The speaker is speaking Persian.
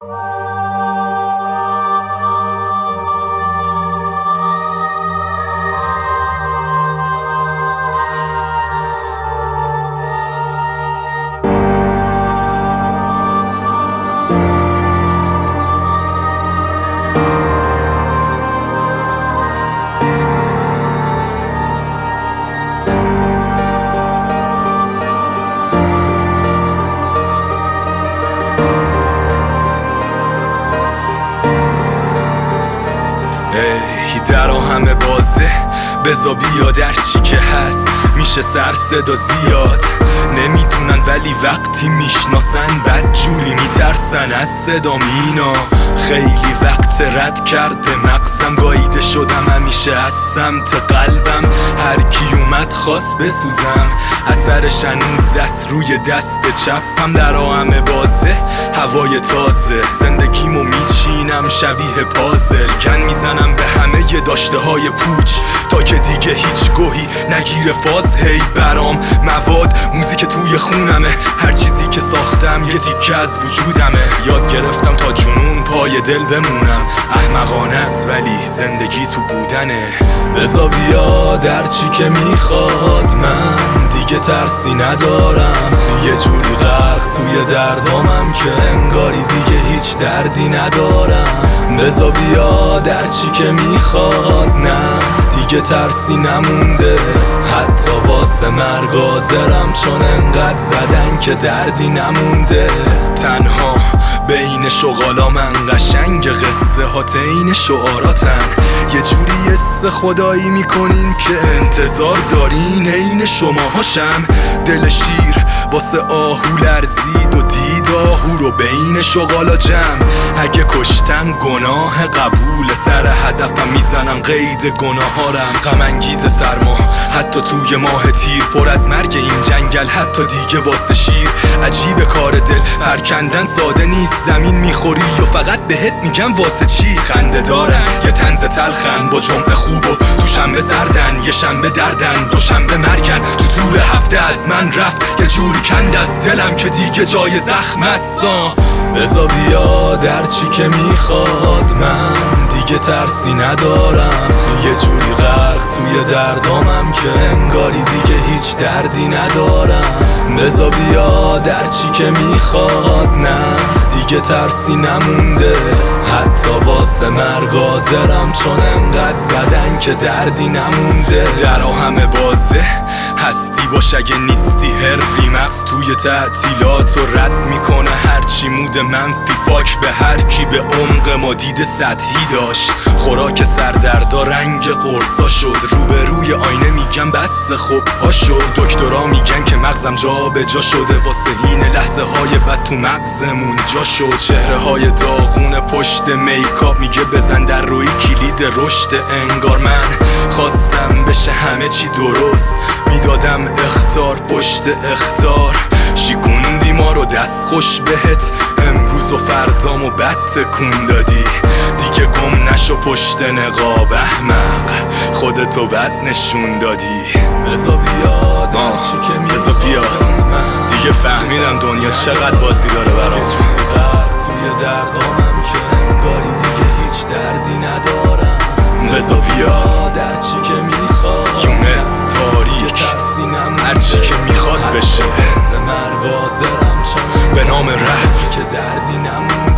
درا همه بازه بزا بیا در چی که هست میشه سر صدا زیاد نمیدونن ولی وقتی میشناسن بدجوری میترسن از صدا مینا خیلی وقت رد کرده مغزم گاییده شدم همیشه از سمت قلبم هر کی اومد خواست بسوزم اثرش هنوز است روی دست چپم درا همه بازه هوای تازه زندگیمو میچینم شبیه پازل گن میزنم به همه داشته های پوچ تا که دیگه هیچ گوهی نگیره فاز هی برام مواد موزیک توی خونمه هر چیزی که ساختم یه تیکه از وجودمه یاد گرفتم تا جنون پای دل بمونم احمقانه است ولی زندگی تو بودنه بزا بیا در چی که میخواد من دیگه ترسی ندارم یه جوری غرق توی دردامم که انگاری دیگه هیچ دردی ندارم بزا بیا در چی که میخواد نه دیگه ترسی نمونده حتی واسه مرگ حاضرم چون انقدر زدن که دردی نمونده تنها بین شغالا من قشنگ قصه ها این شعاراتن یه جوری حس خدایی میکنین که انتظار دارین عین شما هاشم دل شیر واسه آهو لرزید و دید آهو رو بین شغالا جمع اگه کشتم گناه قبول سر هدفم میزنم قید گناهارم غم انگیز سرما حتی توی ماه تیر پر از مرگ این جنگل حتی دیگه واسه شیر عجیب کار دل پرکندن ساده نیست زمین میخوری و فقط بهت میگم واسه چی خنده دارن یه طنز تلخن با جمعه خوب و تو شنبه سردن یه شنبه دردن دو شنبه مرگن تو طول هفته از من رفت یه جوری کند از دلم که دیگه جای زخم هستا بزا بیا در چی که میخواد من دیگه ترسی ندارم یه جوری غرق توی دردامم که انگاری دیگه هیچ دردی ندارم بزا بیا در چی که میخواد نه دیگه ترسی نمونده حتی واسه مرگ حاضرم چون انقدر زدن که دردی نمونده درا همه بازه هستی باش اگه نیستی هر مغز توی تعطیلات و رد میکنه هرچی مود منفی فاک به هر کی به عمق ما دید سطحی داشت خوراک سردردا رنگ قرصا شد روبروی آینه میگم بس خب ها شد دکترا میگن که مغزم جا به جا شده واسه این لحظه های بد تو مغزمون جا شد چهره های داغون پشت میکاپ میگه بزن در روی کلید رشد انگار من خواستم بشه همه چی درست میدادم اختار پشت اختار شیکوندی ما رو دست خوش بهت امروز و فردامو بد تکون دادی دیگه گم نشو پشت نقاب احمق خودتو بد نشون دادی بزا بیا در چی که میخواد دیگه فهمیدم دنیا چقدر بازی داره برام غرق توی دردامم که انگاری دیگه هیچ دردی ندارم بزا بیا در چی که میخواد یونس تاریک هر چی که میخواد بشه به نام رب که دردی نمون